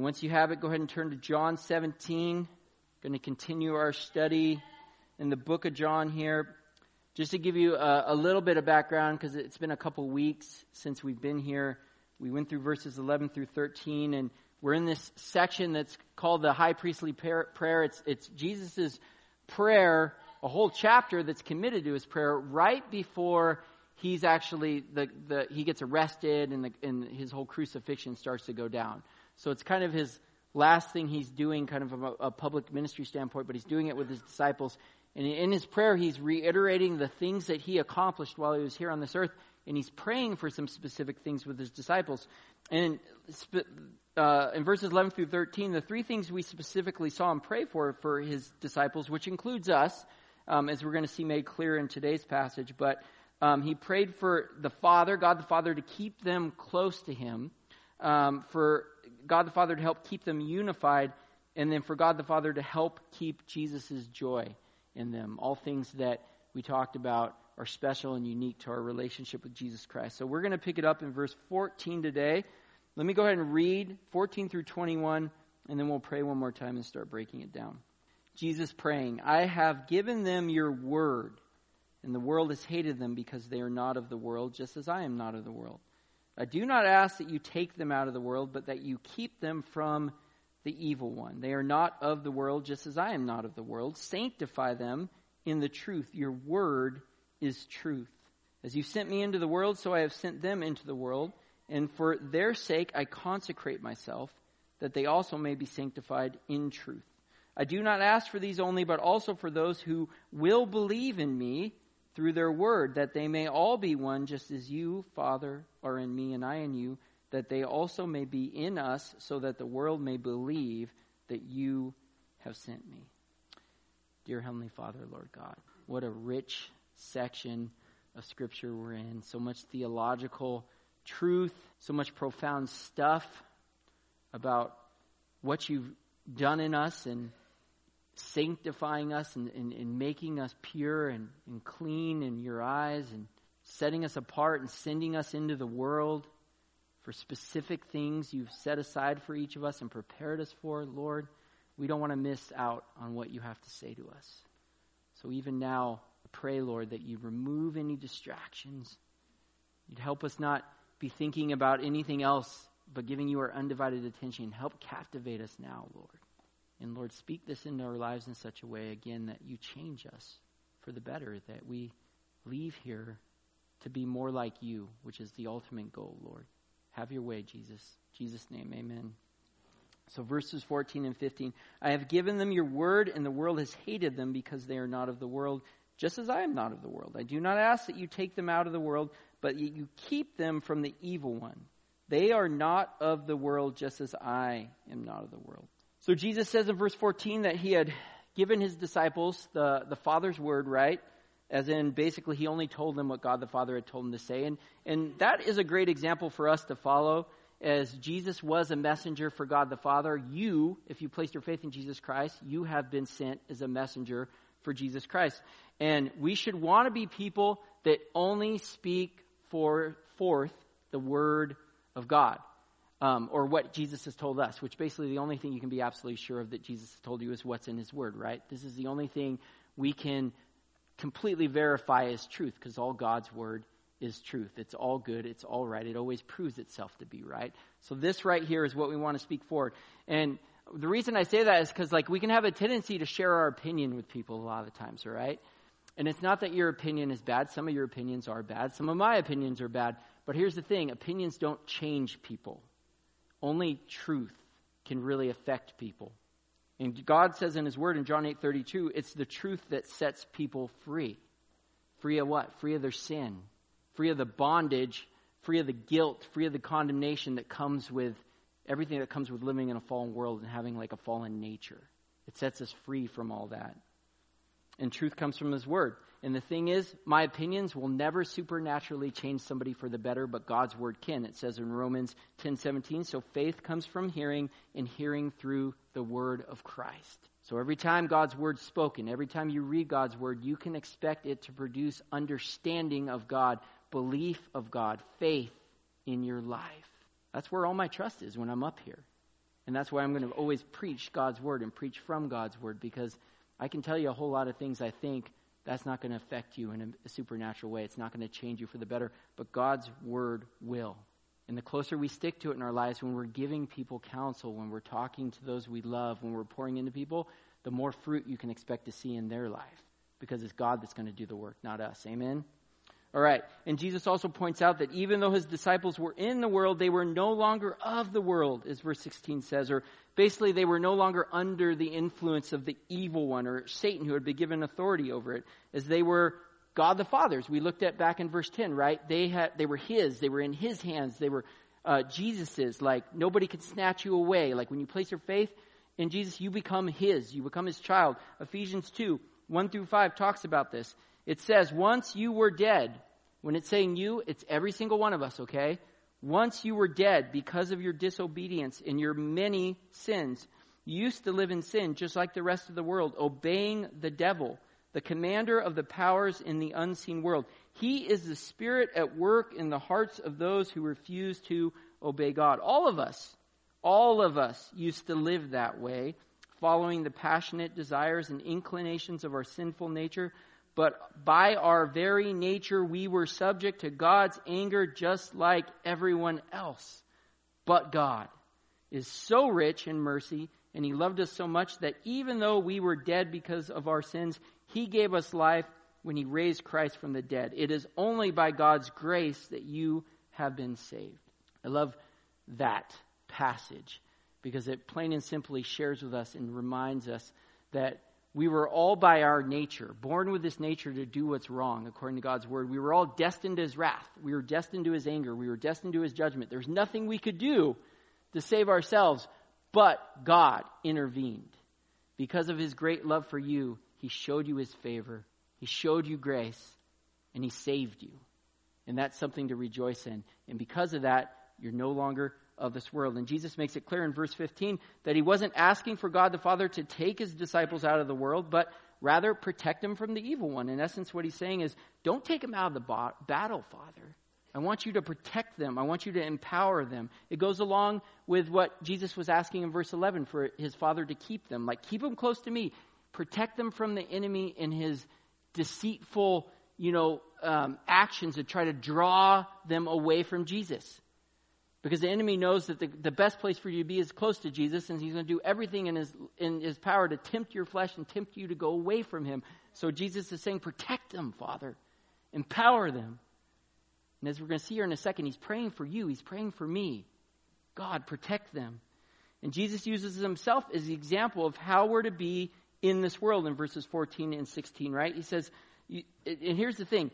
And once you have it, go ahead and turn to John 17. Going to continue our study in the book of John here. Just to give you a little bit of background, because it's been a couple weeks since we've been here. We went through verses 11 through 13, and we're in this section that's called the high priestly prayer. It's Jesus' prayer, a whole chapter that's committed to his prayer right before he's actually he gets arrested and his whole crucifixion starts to go down. So it's kind of his last thing he's doing, kind of from a public ministry standpoint, but he's doing it with his disciples. And in his prayer, he's reiterating the things that he accomplished while he was here on this earth, and he's praying for some specific things with his disciples. And in verses 11 through 13, the three things we specifically saw him pray for his disciples, which includes us, as we're going to see made clear in today's passage, but he prayed for the Father, God the Father, to keep them close to him, for God the Father to help keep them unified, and then for God the Father to help keep Jesus' joy in them. All things that we talked about are special and unique to our relationship with Jesus Christ. So we're going to pick it up in verse 14 today. Let me go ahead and read 14 through 21, and then we'll pray one more time and start breaking it down. Jesus praying, I have given them your word, and the world has hated them because they are not of the world, just as I am not of the world. I do not ask that you take them out of the world, but that you keep them from the evil one. They are not of the world, just as I am not of the world. Sanctify them in the truth. Your word is truth. As you sent me into the world, so I have sent them into the world. And for their sake I consecrate myself, that they also may be sanctified in truth. I do not ask for these only, but also for those who will believe in me through their word, that they may all be one, just as you, Father, are in me and I in you, that they also may be in us, so that the world may believe that you have sent me. Dear Heavenly Father, Lord God, what a rich section of Scripture we're in. So much theological truth, so much profound stuff about what you've done in us and sanctifying us and making us pure and clean in your eyes and setting us apart and sending us into the world for specific things you've set aside for each of us and prepared us for. Lord, we don't want to miss out on what you have to say to us. So even now, I pray, Lord, that you remove any distractions. You'd help us not be thinking about anything else, but giving you our undivided attention. Help captivate us now, Lord. And Lord, speak this into our lives in such a way, again, that you change us for the better, that we leave here to be more like you, which is the ultimate goal, Lord. Have your way, Jesus. In Jesus' name, amen. So verses 14 and 15. I have given them your word, and the world has hated them because they are not of the world, just as I am not of the world. I do not ask that you take them out of the world, but that you keep them from the evil one. They are not of the world, just as I am not of the world. So Jesus says in verse 14 that he had given his disciples the Father's word, right? As in, basically, he only told them what God the Father had told him to say. And that is a great example for us to follow. As Jesus was a messenger for God the Father, you, if you placed your faith in Jesus Christ, you have been sent as a messenger for Jesus Christ. And we should want to be people that only speak forth the word of God. Or what Jesus has told us, which basically the only thing you can be absolutely sure of that Jesus has told you is what's in his word, right? This is the only thing we can completely verify as truth, because all God's word is truth. It's all good. It's all right. It always proves itself to be right. So this right here is what we want to speak forward. And the reason I say that is because we can have a tendency to share our opinion with people a lot of the times, all right? And it's not that your opinion is bad. Some of your opinions are bad. Some of my opinions are bad. But here's the thing. Opinions don't change people. Only truth can really affect people. And God says in his word in John 8:32, it's the truth that sets people free. Free of what? Free of their sin. Free of the bondage. Free of the guilt. Free of the condemnation that comes with everything that comes with living in a fallen world and having like a fallen nature. It sets us free from all that. And truth comes from his word. And the thing is, my opinions will never supernaturally change somebody for the better, but God's word can. It says in Romans 10:17, so faith comes from hearing, and hearing through the word of Christ. So every time God's word's spoken, every time you read God's word, you can expect it to produce understanding of God, belief of God, faith in your life. That's where all my trust is when I'm up here. And that's why I'm going to always preach God's word and preach from God's word, because I can tell you a whole lot of things I think that's not going to affect you in a supernatural way. It's not going to change you for the better, but God's word will. And the closer we stick to it in our lives, when we're giving people counsel, when we're talking to those we love, when we're pouring into people, the more fruit you can expect to see in their life, because it's God that's going to do the work, not us. Amen? All right. And Jesus also points out that even though his disciples were in the world, they were no longer of the world, as verse 16 says. Or basically, they were no longer under the influence of the evil one, or Satan, who had been given authority over it, as they were God the Father's. We looked at back in verse 10, right? They were his. They were in his hands. They were Jesus's. Like, nobody could snatch you away. Like, when you place your faith in Jesus, you become his. You become his child. Ephesians 2, 1-5 talks about this. It says, once you were dead. When it's saying you, it's every single one of us, okay? Once you were dead because of your disobedience and your many sins. You used to live in sin just like the rest of the world, obeying the devil, the commander of the powers in the unseen world. He is the spirit at work in the hearts of those who refuse to obey God. All of us used to live that way, following the passionate desires and inclinations of our sinful nature. But by our very nature, we were subject to God's anger just like everyone else. But God is so rich in mercy, and he loved us so much that even though we were dead because of our sins, he gave us life when he raised Christ from the dead. It is only by God's grace that you have been saved. I love that passage because it plain and simply shares with us and reminds us that we were all by our nature, born with this nature to do what's wrong, according to God's word. We were all destined to his wrath. We were destined to his anger. We were destined to his judgment. There's nothing we could do to save ourselves, but God intervened. Because of his great love for you, he showed you his favor. He showed you grace, and he saved you. And that's something to rejoice in. And because of that, you're no longer of this world. And Jesus makes it clear in verse 15 that he wasn't asking for God the Father to take his disciples out of the world, but rather protect them from the evil one. In essence, what he's saying is, don't take them out of the battle, Father. I want you to protect them. I want you to empower them. It goes along with what Jesus was asking in verse 11 for his Father to keep them. Like, keep them close to me. Protect them from the enemy and his deceitful, actions to try to draw them away from Jesus. Because the enemy knows that the best place for you to be is close to Jesus, and he's going to do everything in his power to tempt your flesh and tempt you to go away from him. So Jesus is saying, protect them, Father. Empower them. And as we're going to see here in a second, he's praying for you. He's praying for me. God, protect them. And Jesus uses himself as the example of how we're to be in this world in verses 14 and 16, right? He says, and here's the thing.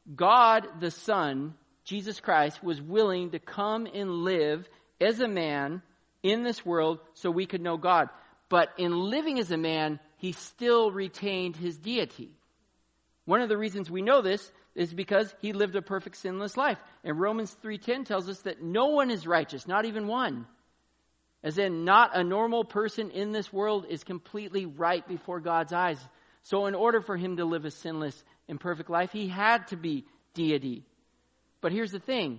God the Son, Jesus Christ, was willing to come and live as a man in this world so we could know God. But in living as a man, he still retained his deity. One of the reasons we know this is because he lived a perfect sinless life. And Romans 3:10 tells us that no one is righteous, not even one. As in, not a normal person in this world is completely right before God's eyes. So in order for him to live a sinless and perfect life, he had to be deity. But here's the thing.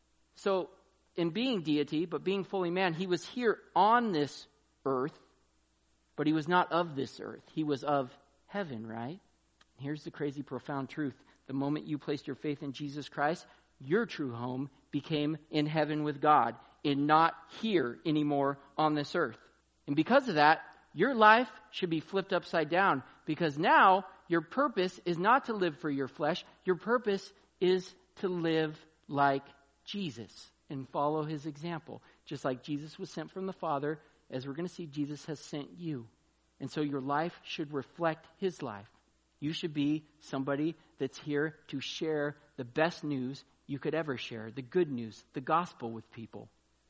So in being deity, but being fully man, he was here on this earth, but he was not of this earth. He was of heaven, right? Here's the crazy, profound truth. The moment you placed your faith in Jesus Christ, your true home became in heaven with God and not here anymore on this earth. And because of that, your life should be flipped upside down, because now your purpose is not to live for your flesh. Your purpose is to live like Jesus and follow his example. Just like Jesus was sent from the Father, as we're going to see, Jesus has sent you. And so your life should reflect his life. You should be somebody that's here to share the best news you could ever share, the good news, the gospel with people.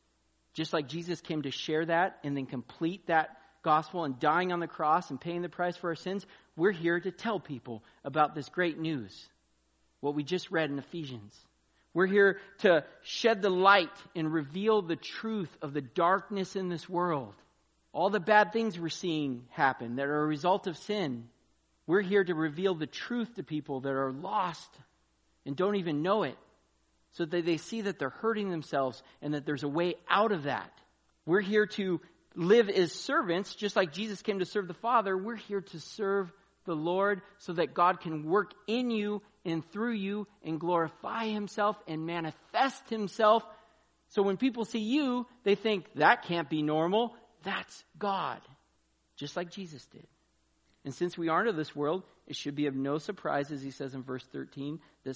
Just like Jesus came to share that and then complete that gospel and dying on the cross and paying the price for our sins, we're here to tell people about this great news, what we just read in Ephesians. We're here to shed the light and reveal the truth of the darkness in this world. All the bad things we're seeing happen that are a result of sin. We're here to reveal the truth to people that are lost and don't even know it, so that they see that they're hurting themselves and that there's a way out of that. We're here to live as servants, just like Jesus came to serve the Father. We're here to serve the Lord so that God can work in you and through you and glorify himself and manifest himself. So when people see you, they think that can't be normal. That's God, just like Jesus did. And since we aren't of this world, it should be of no surprise, as he says in verse 13,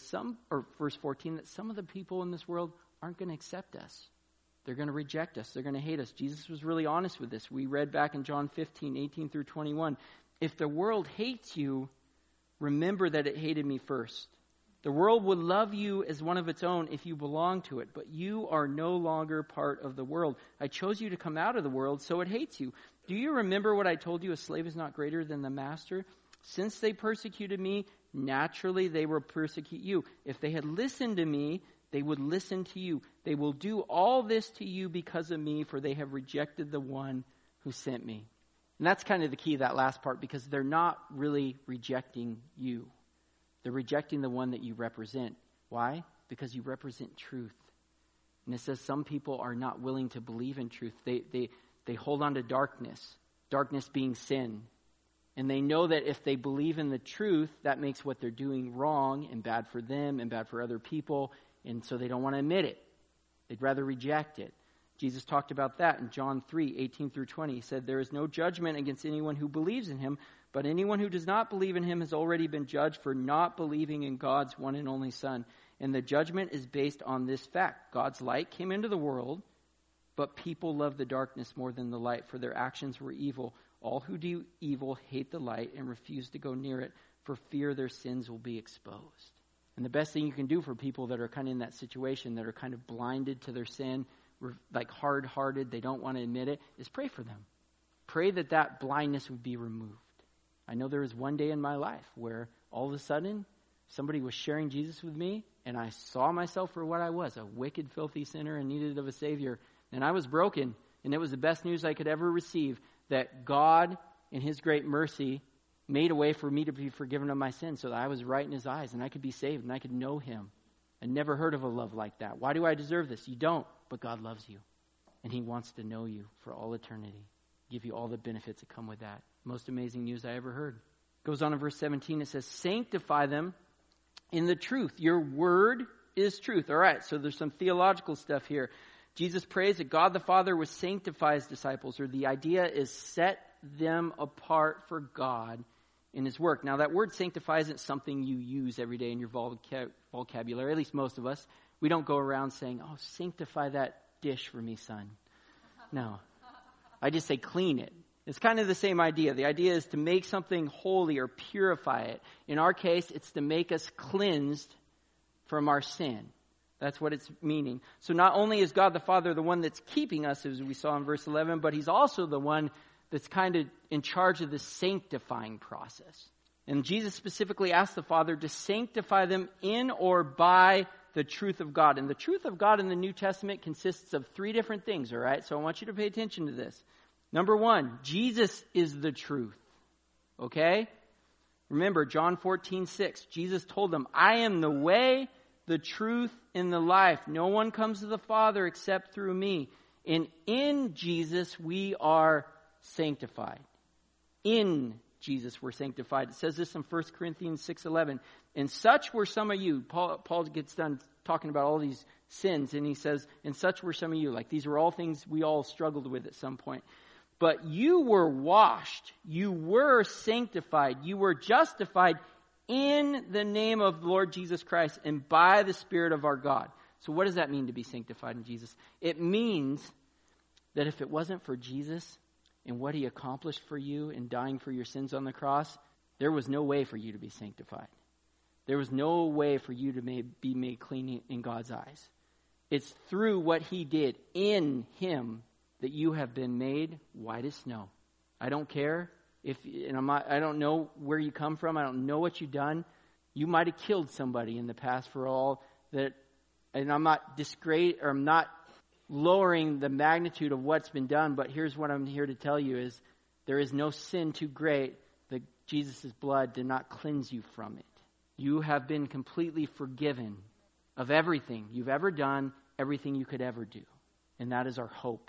verse 14, that some of the people in this world aren't going to accept us. They're going to reject us. They're going to hate us. Jesus was really honest with this. We read back in John 15, 18 through 21. If the world hates you, remember that it hated me first. The world would love you as one of its own if you belong to it, but you are no longer part of the world. I chose you to come out of the world, so it hates you. Do you remember what I told you? A slave is not greater than the master. Since they persecuted me, naturally they will persecute you. If they had listened to me, they would listen to you. They will do all this to you because of me, for they have rejected the one who sent me. And that's kind of the key, that last part, because they're not really rejecting you. They're rejecting the one that you represent. Why? Because you represent truth. And it says some people are not willing to believe in truth. They hold on to darkness being sin. And they know that if they believe in the truth, that makes what they're doing wrong and bad for them and bad for other people. And so they don't want to admit it. They'd rather reject it. Jesus talked about that in John 3, 18 through 20. He said, there is no judgment against anyone who believes in him, but anyone who does not believe in him has already been judged for not believing in God's one and only Son. And the judgment is based on this fact. God's light came into the world, but people love the darkness more than the light, for their actions were evil. All who do evil hate the light and refuse to go near it, for fear their sins will be exposed. And the best thing you can do for people that are kind of in that situation, that are kind of blinded to their sin, like hard-hearted, they don't want to admit it, is pray for them. Pray that that blindness would be removed. I know there was one day in my life where all of a sudden somebody was sharing Jesus with me, and I saw myself for what I was, a wicked, filthy sinner in need of a Savior. And I was broken, and it was the best news I could ever receive, that God, in his great mercy, made a way for me to be forgiven of my sins so that I was right in his eyes, and I could be saved, and I could know him. I never heard of a love like that. Why do I deserve this? You don't, but God loves you, and he wants to know you for all eternity, give you all the benefits that come with that. Most amazing news I ever heard. Goes on in verse 17, it says, sanctify them in the truth. Your word is truth. All right, so there's some theological stuff here. Jesus prays that God the Father would sanctify his disciples, or the idea is set them apart for God in his work. Now, that word sanctify isn't something you use every day in your vocabulary, at least most of us. We don't go around saying, oh, sanctify that dish for me, son. No. I just say clean it. It's kind of the same idea. The idea is to make something holy or purify it. In our case, it's to make us cleansed from our sin. That's what it's meaning. So not only is God the Father the one that's keeping us, as we saw in verse 11, but he's also the one that's kind of in charge of the sanctifying process. And Jesus specifically asked the Father to sanctify them in or by the truth of God. And the truth of God in the New Testament consists of three different things, all right? So I want you to pay attention to this. Number one, Jesus is the truth. Okay? Remember, John 14:6, Jesus told them, I am the way, the truth, and the life. No one comes to the Father except through me. And in Jesus, we are sanctified. In Jesus, we're sanctified. It says this in 1 Corinthians 6:11. And such were some of you. Paul gets done talking about all these sins, and he says, and such were some of you. Like, these were all things we all struggled with at some point. But you were washed, you were sanctified, you were justified in the name of the Lord Jesus Christ and by the Spirit of our God. So what does that mean to be sanctified in Jesus? It means that if it wasn't for Jesus and what he accomplished for you in dying for your sins on the cross, there was no way for you to be sanctified. There was no way for you to be made clean in God's eyes. It's through what he did in him that you have been made white as snow. I don't care I don't know where you come from. I don't know what you've done. You might have killed somebody in the past for all that. And I'm not lowering the magnitude of what's been done. But here's what I'm here to tell you is there is no sin too great that Jesus' blood did not cleanse you from it. You have been completely forgiven of everything you've ever done, everything you could ever do. And that is our hope.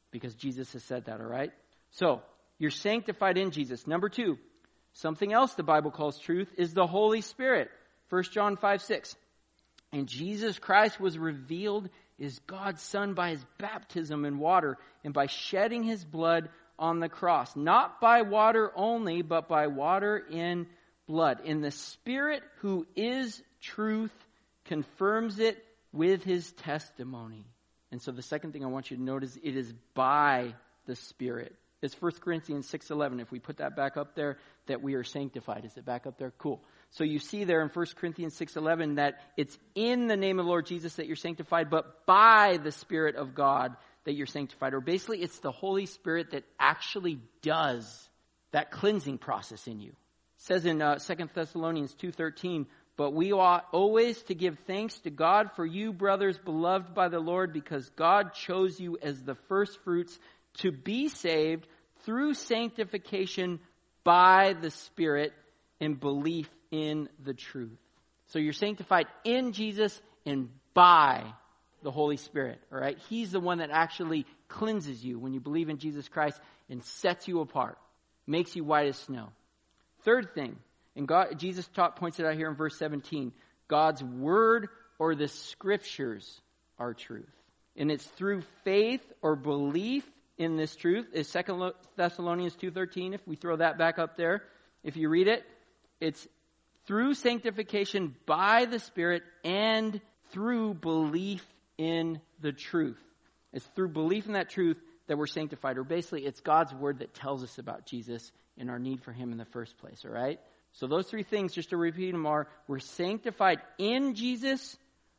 because Jesus has said that, all right? So, you're sanctified in Jesus. Number 2, something else the Bible calls truth is the Holy Spirit. 1 John 5:6. And Jesus Christ was revealed as God's Son by his baptism in water and by shedding his blood on the cross. Not by water only, but by water and blood. And the Spirit who is truth confirms it with his testimony. And so the second thing I want you to notice, it is by the Spirit. It's 1 Corinthians 6:11. If we put that back up there, that we are sanctified. Is it back up there? Cool. So you see there in 1 Corinthians 6:11 that it's in the name of the Lord Jesus that you're sanctified, but by the Spirit of God that you're sanctified. Or basically, it's the Holy Spirit that actually does that cleansing process in you. It says in 2 Thessalonians 2:13, but we ought always to give thanks to God for you, brothers, beloved by the Lord, because God chose you as the first fruits to be saved through sanctification by the Spirit and belief in the truth. So you're sanctified in Jesus and by the Holy Spirit, all right? He's the one that actually cleanses you when you believe in Jesus Christ and sets you apart, makes you white as snow. Third thing, and Jesus points it out here in verse 17, God's word or the scriptures are truth. And it's through faith or belief in this truth. Is 2 Thessalonians 2:13, if we throw that back up there. If you read it, it's through sanctification by the Spirit and through belief in the truth. It's through belief in that truth that we're sanctified. Or basically, it's God's word that tells us about Jesus and our need for him in the first place, all right? So those three things, just to repeat them, are we're sanctified in Jesus,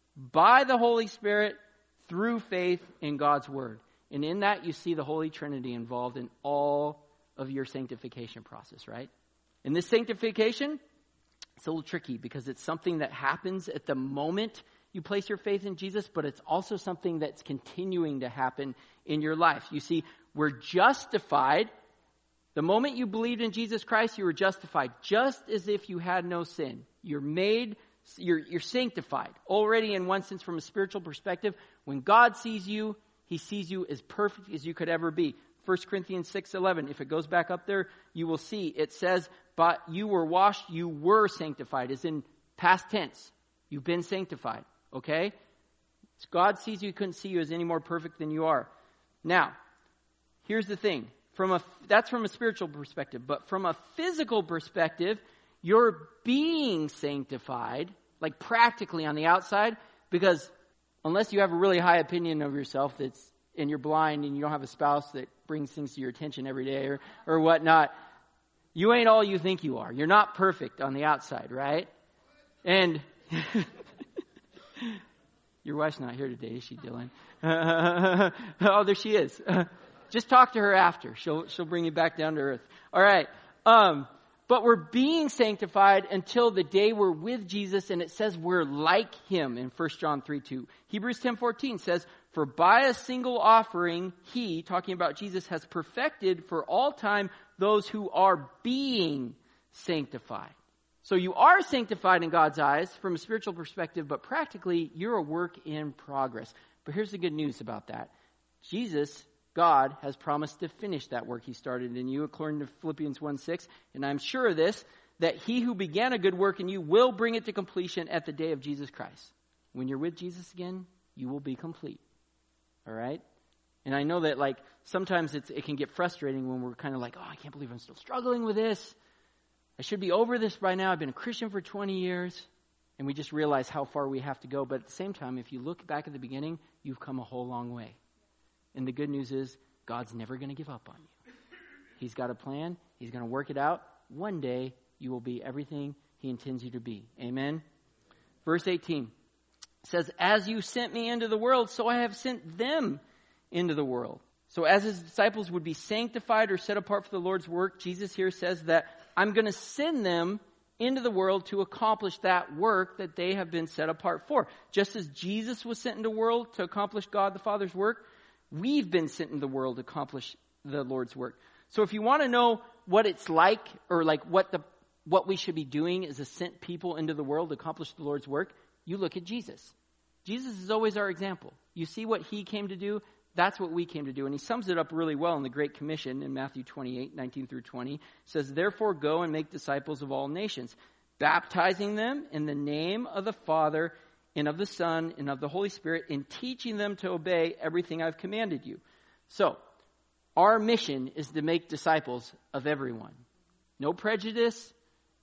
by the Holy Spirit, through faith in God's word. And in that, you see the Holy Trinity involved in all of your sanctification process, right? And this sanctification, it's a little tricky because it's something that happens at the moment you place your faith in Jesus, but it's also something that's continuing to happen in your life. You see, we're justified. The moment you believed in Jesus Christ, you were justified, just as if you had no sin. You're sanctified already in one sense from a spiritual perspective. When God sees you, he sees you as perfect as you could ever be. 1 Corinthians 6:11, if it goes back up there, you will see it says, but you were washed, you were sanctified. It's in past tense. You've been sanctified, okay? God sees you, he couldn't see you as any more perfect than you are. Now, here's the thing. That's from a spiritual perspective. But from a physical perspective, you're being sanctified, like practically on the outside, because unless you have a really high opinion of yourself and you're blind and you don't have a spouse that brings things to your attention every day or whatnot, you ain't all you think you are. You're not perfect on the outside, right? And your wife's not here today, is she, Dylan? Oh, there she is. Just talk to her after. She'll bring you back down to earth. All right. But we're being sanctified until the day we're with Jesus, and it says we're like him in 1 John 3:2. Hebrews 10:14 says, for by a single offering, he, talking about Jesus, has perfected for all time those who are being sanctified. So you are sanctified in God's eyes from a spiritual perspective, but practically you're a work in progress. But here's the good news about that. Jesus, God, has promised to finish that work he started in you, according to Philippians 1:6. And I'm sure of this, that he who began a good work in you will bring it to completion at the day of Jesus Christ. When you're with Jesus again, you will be complete. All right? And I know that sometimes it can get frustrating when we're kind of like, oh, I can't believe I'm still struggling with this. I should be over this by now. I've been a Christian for 20 years. And we just realize how far we have to go. But at the same time, if you look back at the beginning, you've come a whole long way. And the good news is, God's never going to give up on you. He's got a plan. He's going to work it out. One day, you will be everything he intends you to be. Amen? Verse 18 says, as you sent me into the world, so I have sent them into the world. So as his disciples would be sanctified or set apart for the Lord's work, Jesus here says that I'm going to send them into the world to accomplish that work that they have been set apart for. Just as Jesus was sent into the world to accomplish God the Father's work, we've been sent into the world to accomplish the Lord's work. So if you want to know what it's like, or what we should be doing as a sent people into the world to accomplish the Lord's work, you look at Jesus. Jesus is always our example. You see what he came to do, that's what we came to do. And he sums it up really well in the Great Commission in Matthew 28:19 through 20. It says, "Therefore go and make disciples of all nations, baptizing them in the name of the Father and of the Son and of the Holy Spirit, and teaching them to obey everything I've commanded you." So, our mission is to make disciples of everyone. No prejudice,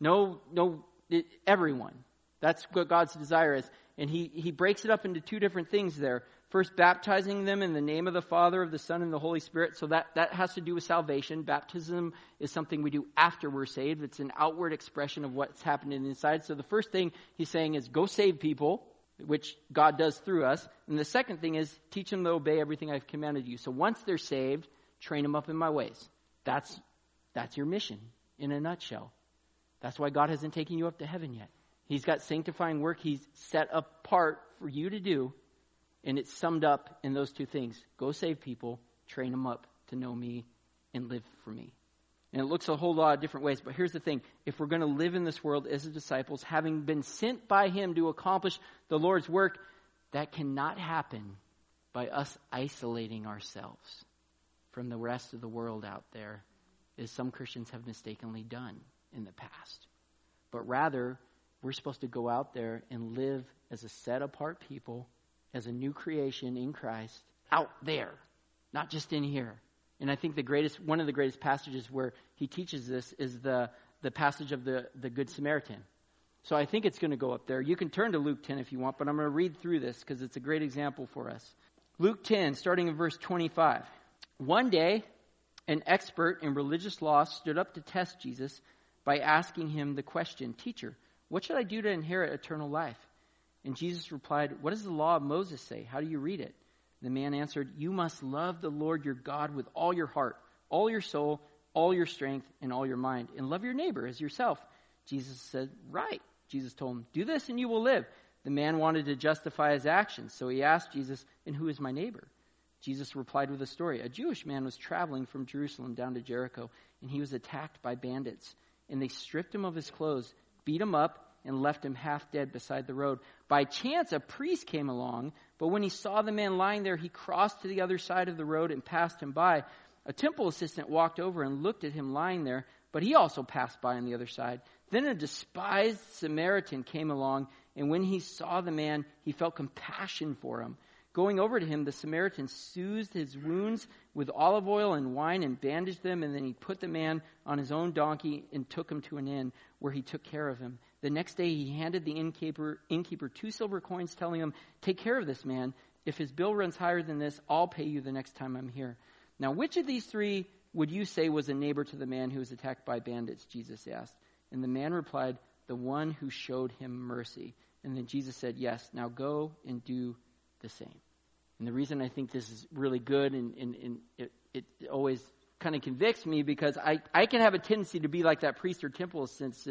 everyone. That's what God's desire is. And he breaks it up into two different things there. First, baptizing them in the name of the Father, of the Son, and the Holy Spirit. So that has to do with salvation. Baptism is something we do after we're saved. It's an outward expression of what's happening inside. So the first thing he's saying is go save people, which God does through us. And the second thing is teach them to obey everything I've commanded you. So once they're saved, train them up in my ways. That's your mission in a nutshell. That's why God hasn't taken you up to heaven yet. He's got sanctifying work he's set apart for you to do. And it's summed up in those two things. Go save people, train them up to know me, and live for me. And it looks a whole lot of different ways. But here's the thing. If we're going to live in this world as disciples, having been sent by him to accomplish the Lord's work, that cannot happen by us isolating ourselves from the rest of the world out there, as some Christians have mistakenly done in the past. But rather, we're supposed to go out there and live as a set-apart people, as a new creation in Christ, out there, not just in here. And I think one of the greatest passages where he teaches this is the passage of the Good Samaritan. So I think it's going to go up there. You can turn to Luke 10 if you want, but I'm going to read through this because it's a great example for us. Luke 10, starting in verse 25. One day, an expert in religious law stood up to test Jesus by asking him the question, "Teacher, what should I do to inherit eternal life?" And Jesus replied, "What does the law of Moses say? How do you read it?" The man answered, "You must love the Lord your God with all your heart, all your soul, all your strength, and all your mind, and love your neighbor as yourself." Jesus said, "Right." Jesus told him, "Do this and you will live." The man wanted to justify his actions, so he asked Jesus, "And who is my neighbor?" Jesus replied with a story. A Jewish man was traveling from Jerusalem down to Jericho, and he was attacked by bandits. And they stripped him of his clothes, beat him up, and left him half dead beside the road. By chance, a priest came along, but when he saw the man lying there, he crossed to the other side of the road and passed him by. A temple assistant walked over and looked at him lying there, but he also passed by on the other side. Then a despised Samaritan came along, and when he saw the man, he felt compassion for him. Going over to him, the Samaritan soothed his wounds with olive oil and wine and bandaged them, and then he put the man on his own donkey and took him to an inn where he took care of him. The next day he handed the innkeeper 2 silver coins, telling him, "Take care of this man. If his bill runs higher than this, I'll pay you the next time I'm here." Now, which of these three would you say was a neighbor to the man who was attacked by bandits? Jesus asked. And the man replied, "The one who showed him mercy." And then Jesus said, "Yes, now go and do the same." And the reason I think this is really good and it always kind of convicts me, because I can have a tendency to be like that priest or temple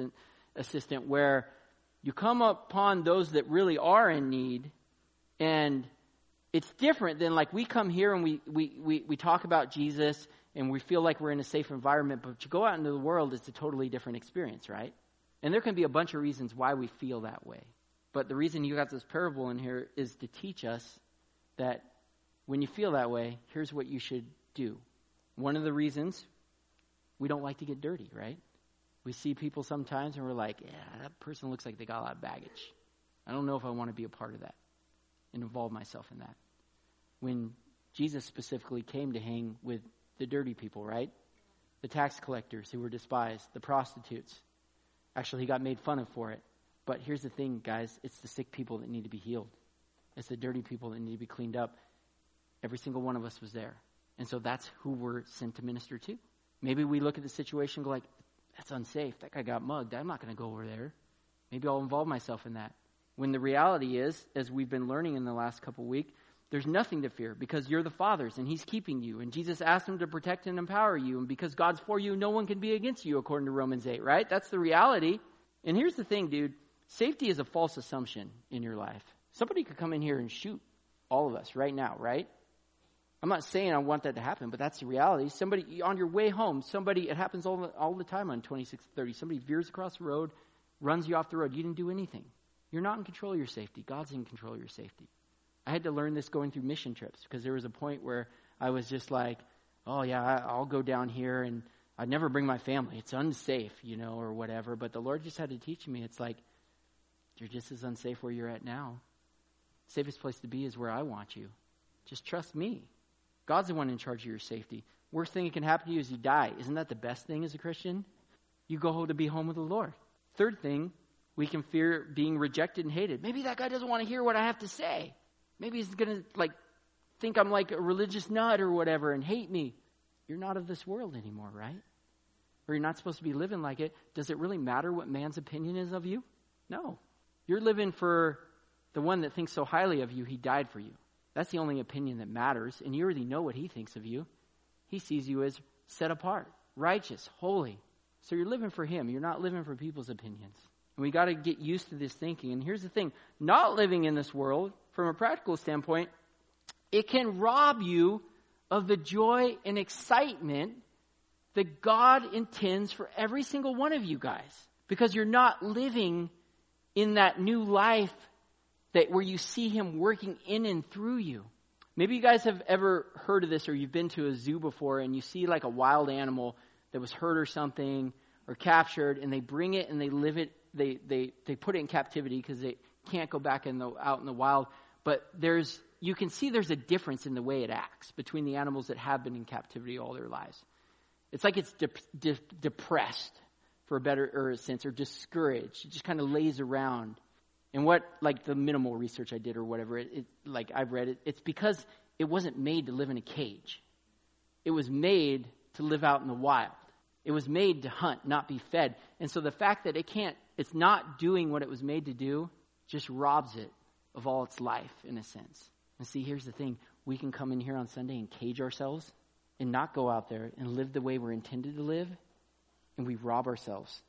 assistant where you come upon those that really are in need, and it's different than like we come here and we talk about Jesus and we feel like we're in a safe environment, but you go out into the world, it's a totally different experience, right? And there can be a bunch of reasons why we feel that way. But the reason you got this parable in here is to teach us that when you feel that way, here's what you should do. One of the reasons, we don't like to get dirty, right? We see people sometimes and we're like, yeah, that person looks like they got a lot of baggage. I don't know if I want to be a part of that and involve myself in that. When Jesus specifically came to hang with the dirty people, right? The tax collectors who were despised, the prostitutes. Actually, he got made fun of for it. But here's the thing, guys. It's the sick people that need to be healed. It's the dirty people that need to be cleaned up. Every single one of us was there. And so that's who we're sent to minister to. Maybe we look at the situation and go like, that's unsafe. That guy got mugged. I'm not going to go over there. Maybe I'll involve myself in that. When the reality is, as we've been learning in the last couple of weeks, there's nothing to fear because you're the Father's and he's keeping you. And Jesus asked him to protect and empower you. And because God's for you, no one can be against you, according to Romans 8, right? That's the reality. And here's the thing, dude. Safety is a false assumption in your life. Somebody could come in here and shoot all of us right now, right? I'm not saying I want that to happen, but that's the reality. Somebody, on your way home, it happens all the time on 2630. Somebody veers across the road, runs you off the road. You didn't do anything. You're not in control of your safety. God's in control of your safety. I had to learn this going through mission trips, because there was a point where I was just like, oh yeah, I'll go down here and I'd never bring my family. It's unsafe, or whatever. But the Lord just had to teach me. It's like, you're just as unsafe where you're at now. Safest place to be is where I want you. Just trust me. God's the one in charge of your safety. Worst thing that can happen to you is you die. Isn't that the best thing as a Christian? You go home to be home with the Lord. Third thing, we can fear being rejected and hated. Maybe that guy doesn't want to hear what I have to say. Maybe he's going to think I'm like a religious nut or whatever and hate me. You're not of this world anymore, right? Or you're not supposed to be living like it. Does it really matter what man's opinion is of you? No. You're living for the one that thinks so highly of you, he died for you. That's the only opinion that matters, and you already know what he thinks of you. He sees you as set apart, righteous, holy. So you're living for him. You're not living for people's opinions. And we got to get used to this thinking. And here's the thing. Not living in this world, from a practical standpoint, it can rob you of the joy and excitement that God intends for every single one of you guys. Because you're not living in that new life where you see him working in and through you. Maybe you guys have ever heard of this, or you've been to a zoo before and you see like a wild animal that was hurt or something or captured, and they bring it and they live it. They put it in captivity because they can't go back out in the wild. But you can see there's a difference in the way it acts between the animals that have been in captivity all their lives. It's like it's depressed, for a better sense, or discouraged. It just kind of lays around. And what, like the minimal research I did or whatever, like I've read it, it's because it wasn't made to live in a cage. It was made to live out in the wild. It was made to hunt, not be fed. And so the fact that it's not doing what it was made to do, just robs it of all its life, in a sense. And see, here's the thing. We can come in here on Sunday and cage ourselves and not go out there and live the way we're intended to live. And we rob ourselves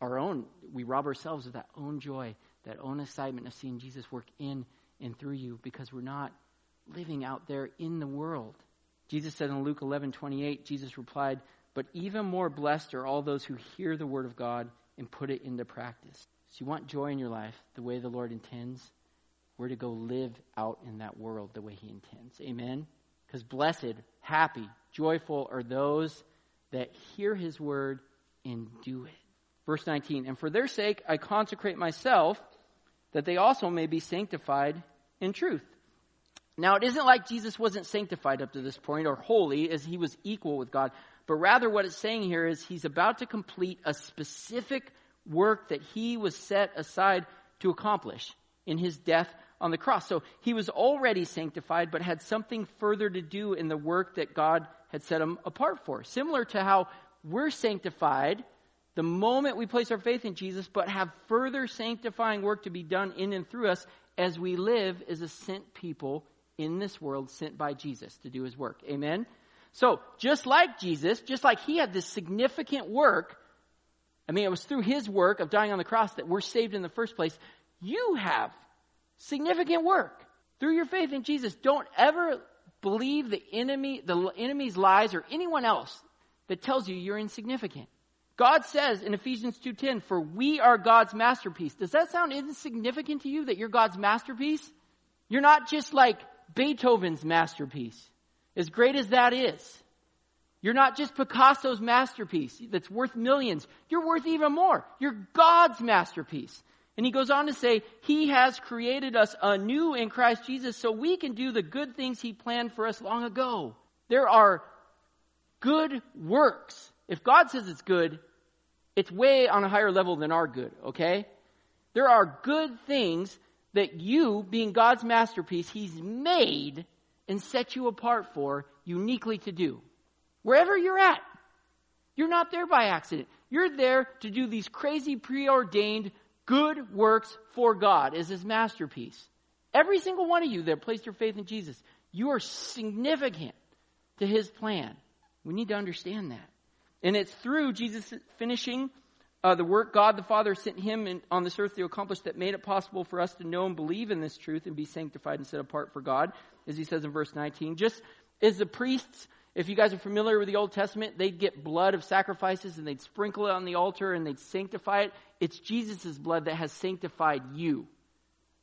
of that own joy, that own excitement of seeing Jesus work in and through you, because we're not living out there in the world. Jesus said in Luke 11:28, Jesus replied, "But even more blessed are all those who hear the word of God and put it into practice." So you want joy in your life the way the Lord intends? We're to go live out in that world the way he intends. Amen? Because blessed, happy, joyful are those that hear his word and do it. Verse 19, "And for their sake I consecrate myself, that they also may be sanctified in truth." Now, it isn't like Jesus wasn't sanctified up to this point or holy, as he was equal with God. But rather what it's saying here is he's about to complete a specific work that he was set aside to accomplish in his death on the cross. So he was already sanctified, but had something further to do in the work that God had set him apart for. Similar to how we're sanctified the moment we place our faith in Jesus, but have further sanctifying work to be done in and through us as we live as a sent people in this world, sent by Jesus to do his work. Amen? So, just like Jesus, just like he had this significant work, it was through his work of dying on the cross that we're saved in the first place. You have significant work through your faith in Jesus. Don't ever believe the enemy's lies or anyone else that tells you you're insignificant. God says in Ephesians 2:10, "For we are God's masterpiece." Does that sound insignificant to you, that you're God's masterpiece? You're not just like Beethoven's masterpiece, as great as that is. You're not just Picasso's masterpiece that's worth millions. You're worth even more. You're God's masterpiece. And he goes on to say, he has created us anew in Christ Jesus so we can do the good things he planned for us long ago. There are good works. If God says it's good, it's way on a higher level than our good, okay? There are good things that you, being God's masterpiece, he's made and set you apart for uniquely to do. Wherever you're at, you're not there by accident. You're there to do these crazy preordained good works for God as his masterpiece. Every single one of you that placed your faith in Jesus, you are significant to his plan. We need to understand that. And it's through Jesus finishing the work God the Father sent him on this earth to accomplish that made it possible for us to know and believe in this truth and be sanctified and set apart for God, as he says in verse 19. Just as the priests, if you guys are familiar with the Old Testament, they'd get blood of sacrifices and they'd sprinkle it on the altar and they'd sanctify it. It's Jesus' blood that has sanctified you.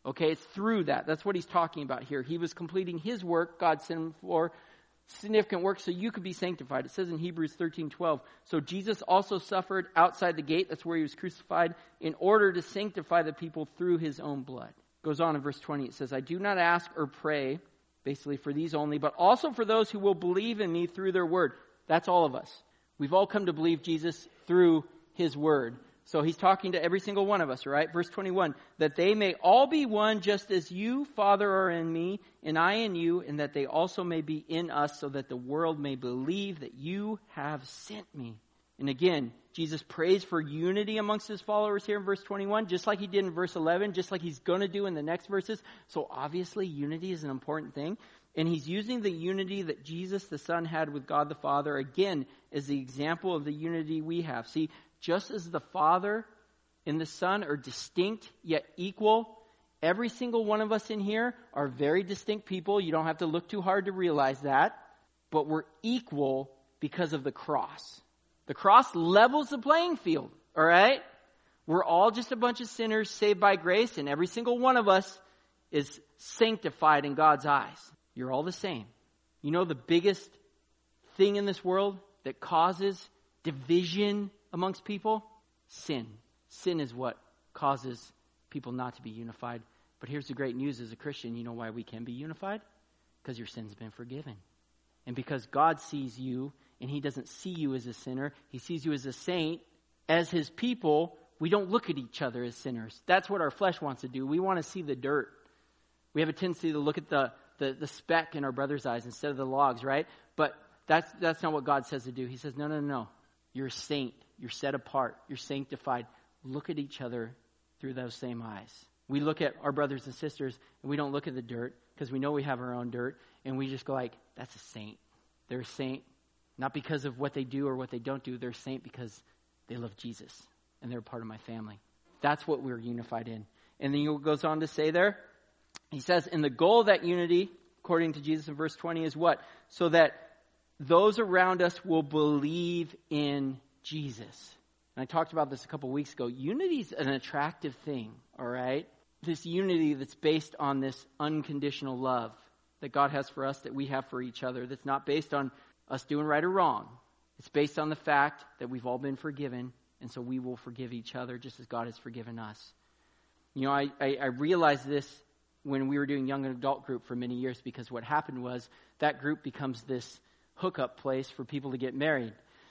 Okay, it's through that. That's what he's talking about here. He was completing his work. God sent him for significant work so you could be sanctified. It says in Hebrews 13:12, so Jesus also suffered outside the gate, that's where he was crucified, in order to sanctify the people through his own blood. Goes on in verse 20, it says, I do not ask or pray, basically for these only, but also for those who will believe in me through their word. That's all of us. We've all come to believe Jesus through his word. So he's talking to every single one of us, right? Verse 21, that they may all be one just as you, Father, are in me, and I in you, and that they also may be in us, so that the world may believe that you have sent me. And again, Jesus prays for unity amongst his followers here in verse 21, just like he did in verse 11, just like he's going to do in the next verses. So obviously unity is an important thing. And he's using the unity that Jesus the Son had with God the Father, again, as the example of the unity we have. See, just as the Father and the Son are distinct yet equal, every single one of us in here are very distinct people. You don't have to look too hard to realize that. But we're equal because of the cross. The cross levels the playing field, all right? We're all just a bunch of sinners saved by grace, and every single one of us is sanctified in God's eyes. You're all the same. You know the biggest thing in this world that causes division amongst people? Sin. Sin is what causes people not to be unified. But here's the great news as a Christian. You know why we can be unified? Because your sin's been forgiven. And because God sees you, and he doesn't see you as a sinner, he sees you as a saint. As his people, we don't look at each other as sinners. That's what our flesh wants to do. We want to see the dirt. We have a tendency to look at the speck in our brother's eyes instead of the logs, right? But that's not what God says to do. He says, no. You're a saint. You're set apart. You're sanctified. Look at each other through those same eyes. We look at our brothers and sisters, and we don't look at the dirt because we know we have our own dirt, and we just go like, that's a saint. They're a saint, not because of what they do or what they don't do. They're a saint because they love Jesus, and they're a part of my family. That's what we're unified in. And then he goes on to say there, he says, and the goal of that unity, according to Jesus in verse 20, is what? So that those around us will believe in Jesus. And I talked about this a couple weeks ago. Unity is an attractive thing, all right? This unity that's based on this unconditional love that God has for us, that we have for each other, that's not based on us doing right or wrong. It's based on the fact that we've all been forgiven, and so we will forgive each other just as God has forgiven us. You know, I realized this when we were doing young adult group for many years, because what happened was that group becomes this hookup place for people to get married.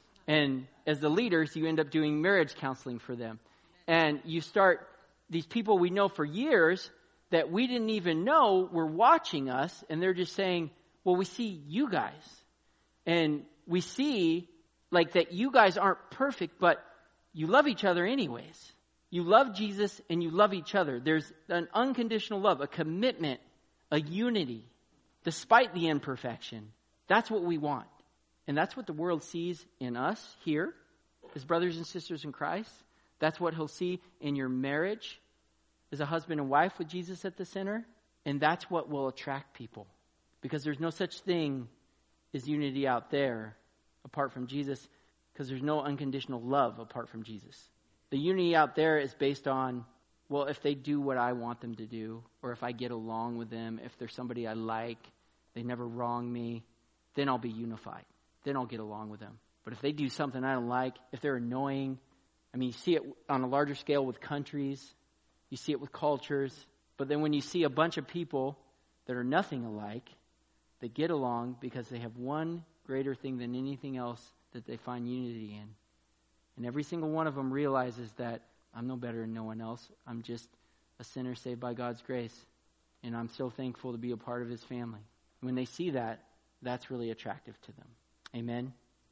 And as the leaders, you end up doing marriage counseling for them. And you start, these people we know for years that we didn't even know were watching us, and they're just saying, well, we see you guys. And we see like that you guys aren't perfect, but you love each other anyways. You love Jesus and you love each other. There's an unconditional love, a commitment, a unity, despite the imperfection. That's what we want. And that's what the world sees in us here as brothers and sisters in Christ. That's what he'll see in your marriage as a husband and wife with Jesus at the center. And that's what will attract people. Because there's no such thing as unity out there apart from Jesus, because there's no unconditional love apart from Jesus. The unity out there is based on, well, if they do what I want them to do, or if I get along with them, if they're somebody I like, they never wrong me, then I'll be unified. Then I'll get along with them. But if they do something I don't like, if they're annoying, I mean, you see it on a larger scale with countries, you see it with cultures, but then when you see a bunch of people that are nothing alike, that get along because they have one greater thing than anything else that they find unity in. And every single one of them realizes that I'm no better than no one else. I'm just a sinner saved by God's grace. And I'm so thankful to be a part of his family. When they see that, that's really attractive to them. Amen?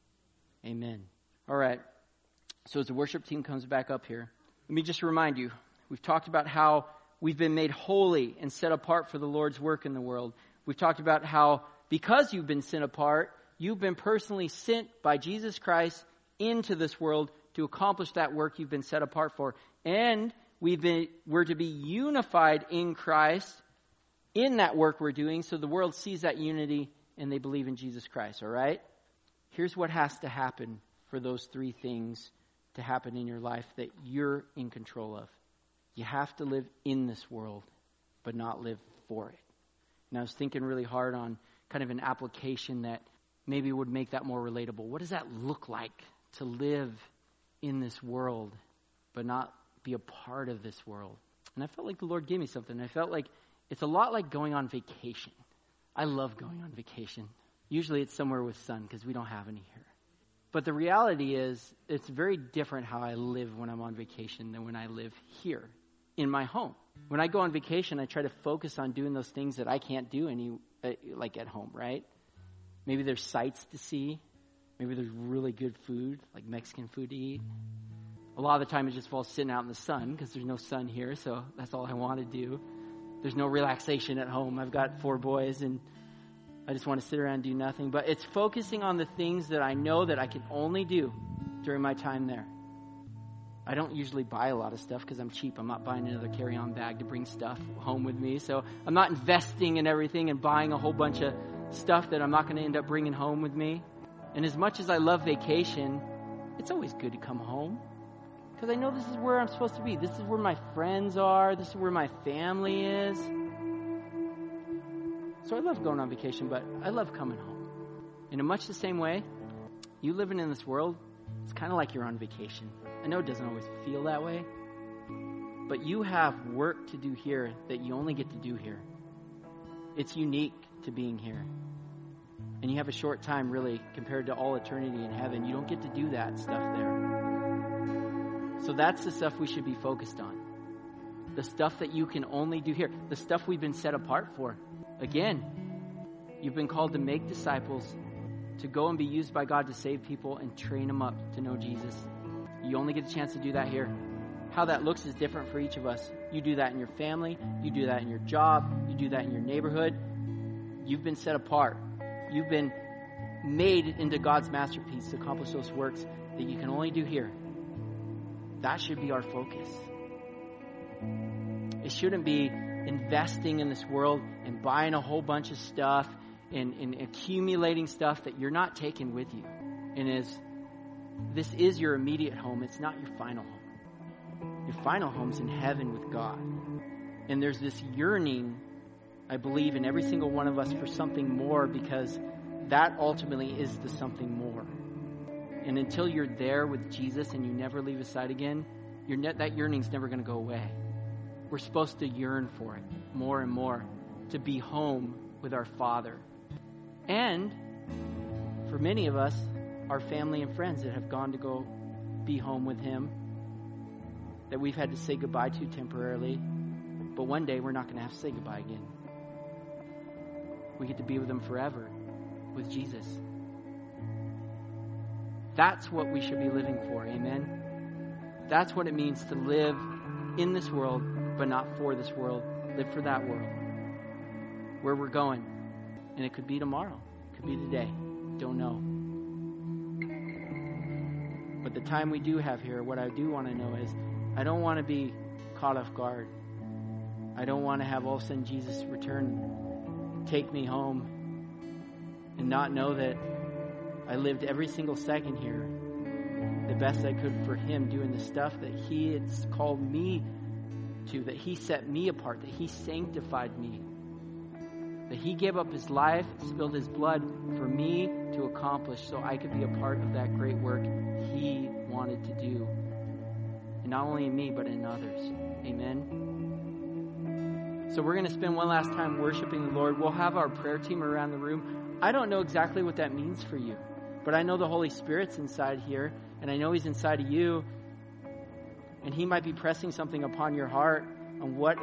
Amen. All right. So as the worship team comes back up here, let me just remind you, we've talked about how we've been made holy and set apart for the Lord's work in the world. We've talked about how because you've been set apart, you've been personally sent by Jesus Christ into this world to accomplish that work you've been set apart for. And we're to be unified in Christ in that work we're doing, so the world sees that unity and they believe in Jesus Christ, all right? Here's what has to happen for those three things to happen in your life that you're in control of. You have to live in this world. but not live for it. And I was thinking really hard on kind of an application that maybe would make that more relatable. What does that look like to live in this world, but not be a part of this world? And I felt like the Lord gave me something. I felt like it's a lot like going on vacation. I love going on vacation. Usually it's somewhere with sun because we don't have any here. But the reality is it's very different how I live when I'm on vacation than when I live here in my home. When I go on vacation, I try to focus on doing those things that I can't do like at home, right? Maybe there's sights to see. Maybe there's really good food, like Mexican food to eat. A lot of the time it just falls sitting out in the sun because there's no sun here, so that's all I want to do. There's no relaxation at home. I've got 4 boys and I just want to sit around and do nothing. But it's focusing on the things that I know that I can only do during my time there. I don't usually buy a lot of stuff because I'm cheap. I'm not buying another carry-on bag to bring stuff home with me. So I'm not investing in everything and buying a whole bunch of stuff that I'm not going to end up bringing home with me. And as much as I love vacation, it's always good to come home because I know this is where I'm supposed to be. This is where my friends are. This is where my family is. So I love going on vacation, but I love coming home. In a much the same way, you living in this world, it's kind of like you're on vacation. I know it doesn't always feel that way, but you have work to do here that you only get to do here. It's unique to being here. And you have a short time, really, compared to all eternity in heaven. You don't get to do that stuff there. So that's the stuff we should be focused on. The stuff that you can only do here. The stuff we've been set apart for. Again, you've been called to make disciples, to go and be used by God to save people and train them up to know Jesus. You only get a chance to do that here. How that looks is different for each of us. You do that in your family. You do that in your job. You do that in your neighborhood. You've been set apart. You've been made into God's masterpiece to accomplish those works that you can only do here. That should be our focus. It shouldn't be investing in this world and buying a whole bunch of stuff and accumulating stuff that you're not taking with you. And this is your immediate home. It's not your final home. Your final home's in heaven with God. And there's this yearning, I believe, in every single one of us for something more, because that ultimately is the something more. And until you're there with Jesus and you never leave his side again, that yearning's never going to go away. We're supposed to yearn for it more and more, to be home with our Father. And for many of us, our family and friends that have gone to go be home with him, that we've had to say goodbye to temporarily, but one day we're not going to have to say goodbye again. We get to be with them forever, with Jesus. That's what we should be living for, amen? That's what it means to live in this world, but not for this world. Live for that world, where we're going. And it could be tomorrow. It could be today. Don't know. But the time we do have here, what I do want to know is, I don't want to be caught off guard. I don't want to have all of a sudden Jesus return, take me home, and not know that I lived every single second here the best I could for him, doing the stuff that he had called me to, that he set me apart, that he sanctified me, that he gave up his life, spilled his blood for me to accomplish so I could be a part of that great work he wanted to do. And not only in me, but in others. Amen? So we're going to spend one last time worshiping the Lord. We'll have our prayer team around the room. I don't know exactly what that means for you, but I know the Holy Spirit's inside here, and I know he's inside of you, and he might be pressing something upon your heart on what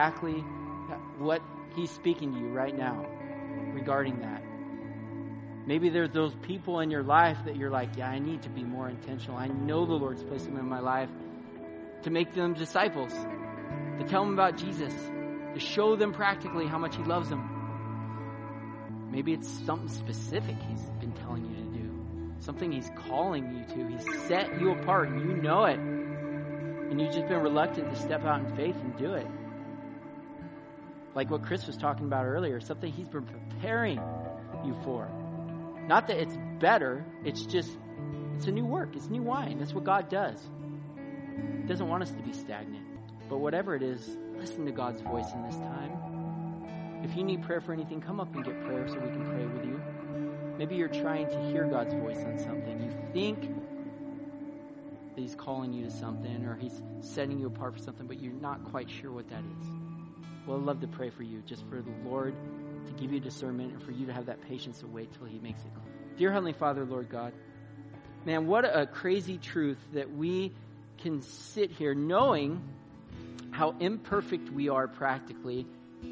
he's speaking to you right now regarding that. Maybe there's those people in your life that you're like, yeah, I need to be more intentional. I know the Lord's placed them in my life to make them disciples, to tell them about Jesus, to show them practically how much he loves them. Maybe it's something specific he's been telling you to do, something he's calling you to. He's set you apart and you know it. And you've just been reluctant to step out in faith and do it. Like what Chris was talking about earlier, something he's been preparing you for. Not that it's better, it's a new work. It's new wine. That's what God does. He doesn't want us to be stagnant. But whatever it is, listen to God's voice in this time. If you need prayer for anything, come up and get prayer so we can pray with you. Maybe you're trying to hear God's voice on something. You think that He's calling you to something or He's setting you apart for something, but you're not quite sure what that is. Well, I'd love to pray for you, just for the Lord to give you discernment and for you to have that patience to wait till He makes it clear. Dear Heavenly Father, Lord God, man, what a crazy truth that we can sit here knowing how imperfect we are practically,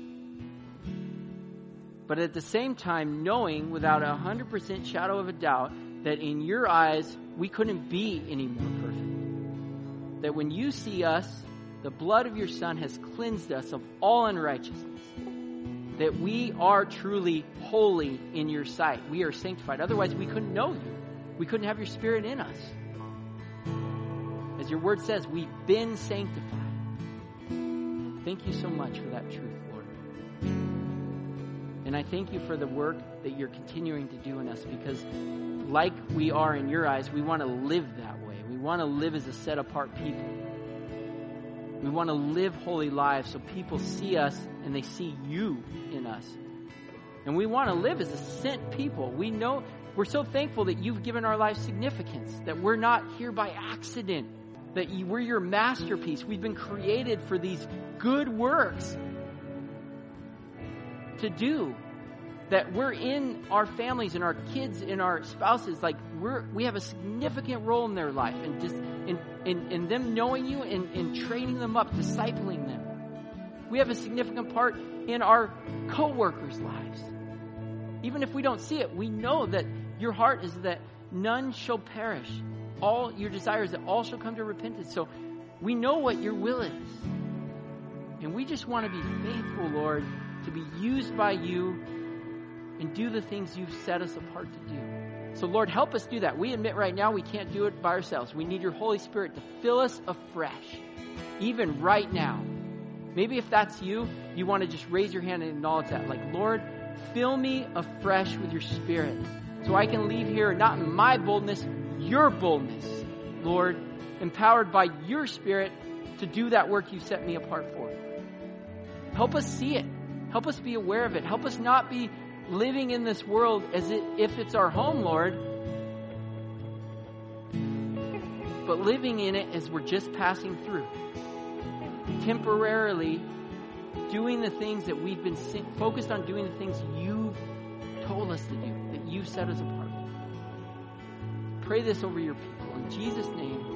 but at the same time knowing without 100% shadow of a doubt that in your eyes we couldn't be any more perfect. That when you see us, the blood of your Son has cleansed us of all unrighteousness. That we are truly holy in your sight. We are sanctified. Otherwise we couldn't know you. We couldn't have your Spirit in us. As your word says, we've been sanctified. Thank you so much for that truth, Lord. And I thank you for the work that you're continuing to do in us, because like we are in your eyes, we want to live that way. We want to live as a set-apart people. We want to live holy lives so people see us and they see you in us. And we want to live as a sent people. We know, we're so thankful that you've given our lives significance, that we're not here by accident, that we're your masterpiece. We've been created for these good works to do, that we're in our families and our kids and our spouses, like we have a significant role in their life, and just in them knowing you and training them up, discipling them. We have a significant part in our co-workers' lives. Even if we don't see it, we know that your heart is that none shall perish. All your desires that all shall come to repentance. So we know what your will is. And we just want to be faithful, Lord, to be used by you and do the things you've set us apart to do. So Lord, help us do that. We admit right now we can't do it by ourselves. We need your Holy Spirit to fill us afresh, even right now. Maybe if that's you, you want to just raise your hand and acknowledge that. Like, Lord, fill me afresh with your Spirit so I can leave here not in my boldness, your boldness, Lord, empowered by your Spirit to do that work you set me apart for. Help us see it. Help us be aware of it. Help us not be living in this world as if it's our home, Lord, but living in it as we're just passing through, temporarily doing the things that we've been focused on, doing the things you've told us to do, that you've set us apart. Pray this over your people. In Jesus' name,